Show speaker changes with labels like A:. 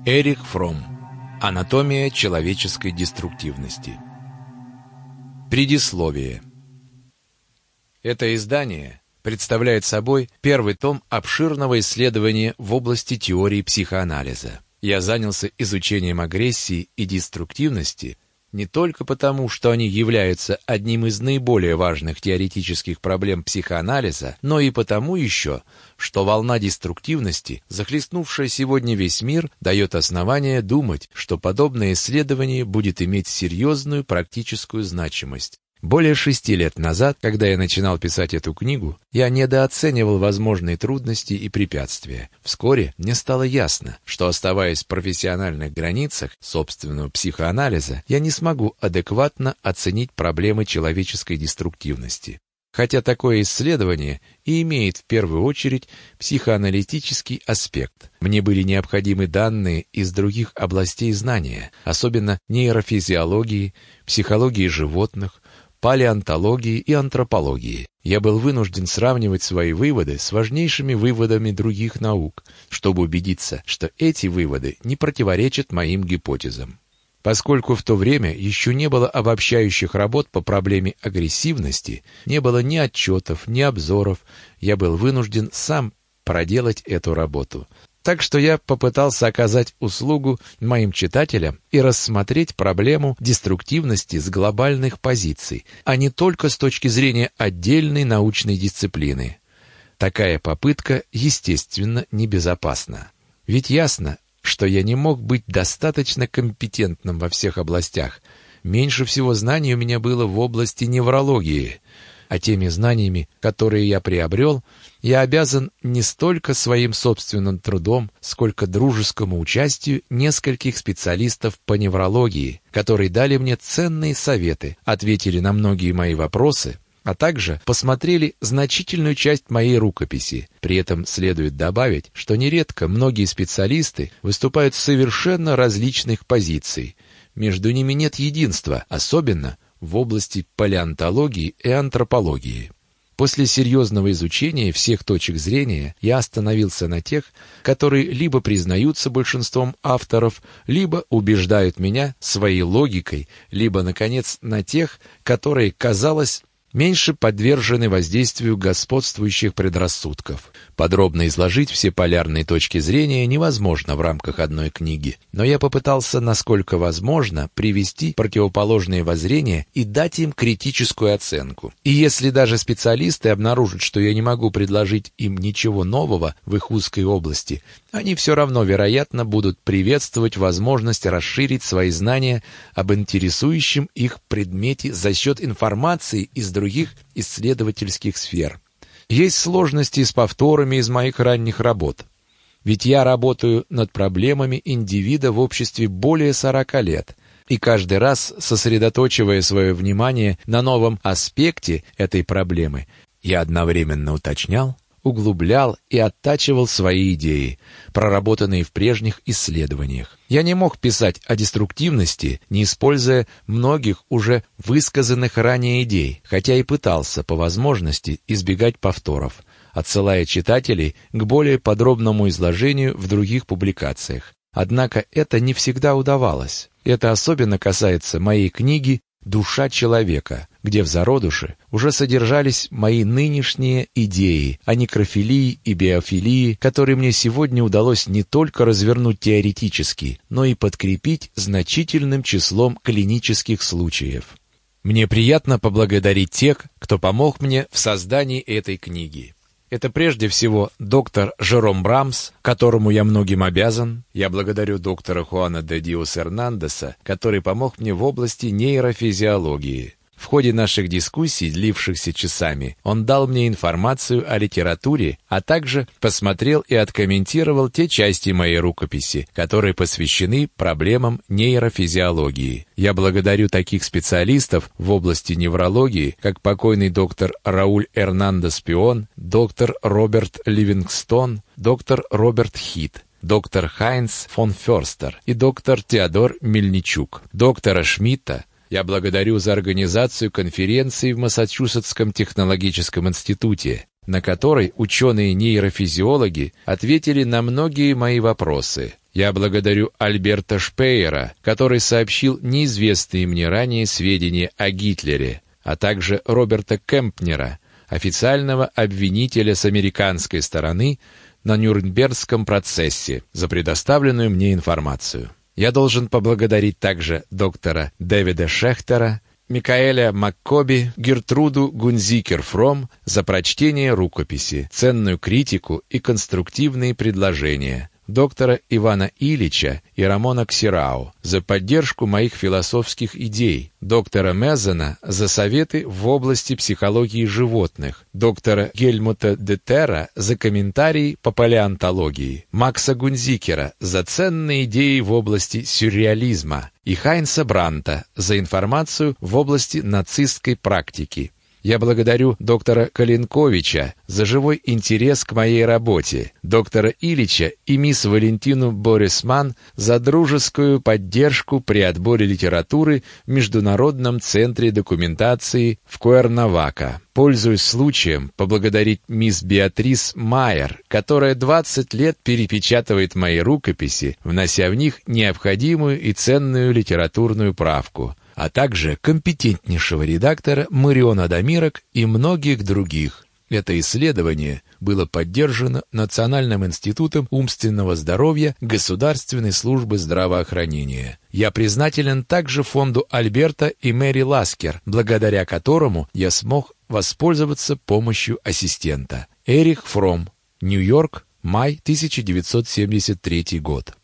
A: Эрих Фромм. Анатомия человеческой деструктивности. Предисловие. Это издание представляет собой первый том обширного исследования в области теории психоанализа. Я занялся изучением агрессии и деструктивности не только потому, что они являются одним из наиболее важных теоретических проблем психоанализа, но и потому еще, что волна деструктивности, захлестнувшая сегодня весь мир, дает основание думать, что подобное исследование будет иметь серьезную практическую значимость. Более 6 лет назад, когда я начинал писать эту книгу, я недооценивал возможные трудности и препятствия. Вскоре мне стало ясно, что, оставаясь в профессиональных границах собственного психоанализа, я не смогу адекватно оценить проблемы человеческой деструктивности. Хотя такое исследование и имеет в первую очередь психоаналитический аспект. Мне были необходимы данные из других областей знания, особенно нейрофизиологии, психологии животных, палеонтологии и антропологии. Я был вынужден сравнивать свои выводы с важнейшими выводами других наук, чтобы убедиться, что эти выводы не противоречат моим гипотезам. Поскольку в то время еще не было обобщающих работ по проблеме агрессивности, не было ни отчетов, ни обзоров, я был вынужден сам проделать эту работу. Так что я попытался оказать услугу моим читателям и рассмотреть проблему деструктивности с глобальных позиций, а не только с точки зрения отдельной научной дисциплины. Такая попытка, естественно, небезопасна. Ведь ясно, что я не мог быть достаточно компетентным во всех областях. Меньше всего знаний у меня было в области неврологии. А теми знаниями, которые я приобрел, я обязан не столько своим собственным трудом, сколько дружескому участию нескольких специалистов по неврологии, которые дали мне ценные советы, ответили на многие мои вопросы, а также посмотрели значительную часть моей рукописи. При этом следует добавить, что нередко многие специалисты выступают с совершенно различных позиций. Между ними нет единства, особенно в области палеонтологии и антропологии. После серьезного изучения всех точек зрения я остановился на тех, которые либо признаются большинством авторов, либо убеждают меня своей логикой, либо, наконец, на тех, которые, казалось, меньше подвержены воздействию господствующих предрассудков. Подробно изложить все полярные точки зрения невозможно в рамках одной книги, но я попытался, насколько возможно, привести противоположные воззрения и дать им критическую оценку. И если даже специалисты обнаружат, что я не могу предложить им ничего нового в их узкой области, они все равно, вероятно, будут приветствовать возможность расширить свои знания об интересующем их предмете за счет информации из других исследовательских сфер. Есть сложности с повторами из моих ранних работ. Ведь я работаю над проблемами индивида в обществе более 40 лет, и каждый раз, сосредоточивая свое внимание на новом аспекте этой проблемы, я одновременно уточнял, углублял и оттачивал свои идеи, проработанные в прежних исследованиях. Я не мог писать о деструктивности, не используя многих уже высказанных ранее идей, хотя и пытался по возможности избегать повторов, отсылая читателей к более подробному изложению в других публикациях. Однако это не всегда удавалось. Это особенно касается моей книги «Душа человека», где в зародыше уже содержались мои нынешние идеи о некрофилии и биофилии, которые мне сегодня удалось не только развернуть теоретически, но и подкрепить значительным числом клинических случаев. Мне приятно поблагодарить тех, кто помог мне в создании этой книги. Это прежде всего доктор Жером Брамс, которому я многим обязан. Я благодарю доктора Хуана де Диос Эрнандеса, который помог мне в области нейрофизиологии. В ходе наших дискуссий, длившихся часами, он дал мне информацию о литературе, а также посмотрел и откомментировал те части моей рукописи, которые посвящены проблемам нейрофизиологии. Я благодарю таких специалистов в области неврологии, как покойный доктор Рауль Эрнандес Пион, доктор Роберт Ливингстон, доктор Роберт Хит, доктор Хайнц фон Ферстер и доктор Теодор Мельничук, доктора Шмидта. Я благодарю за организацию конференции в Массачусетском технологическом институте, на которой ученые-нейрофизиологи ответили на многие мои вопросы. Я благодарю Альберта Шпеера, который сообщил неизвестные мне ранее сведения о Гитлере, а также Роберта Кемпнера, официального обвинителя с американской стороны на Нюрнбергском процессе, за предоставленную мне информацию. Я должен поблагодарить также доктора Дэвида Шехтера, Микаэля Маккоби, Гертруду Гунзикер-Фром за прочтение рукописи, ценную критику и конструктивные предложения, доктора Ивана Ильича и Рамона Ксирау за поддержку моих философских идей, доктора Мезена за советы в области психологии животных, доктора Гельмута Детера за комментарии по палеонтологии, Макса Гунзикера за ценные идеи в области сюрреализма и Хайнца Бранта за информацию в области нацистской практики. Я благодарю доктора Калинковича за живой интерес к моей работе, доктора Ильича и мисс Валентину Борисман за дружескую поддержку при отборе литературы в Международном центре документации в Куэрнавака. Пользуюсь случаем поблагодарить мисс Беатрис Майер, которая 20 лет перепечатывает мои рукописи, внося в них необходимую и ценную литературную правку, а также компетентнейшего редактора Мариона Дамирок и многих других. Это исследование было поддержано Национальным институтом умственного здоровья Государственной службы здравоохранения. Я признателен также фонду Альберта и Мэри Ласкер, благодаря которому я смог воспользоваться помощью ассистента. Эрих Фром, Нью-Йорк, май 1973 год.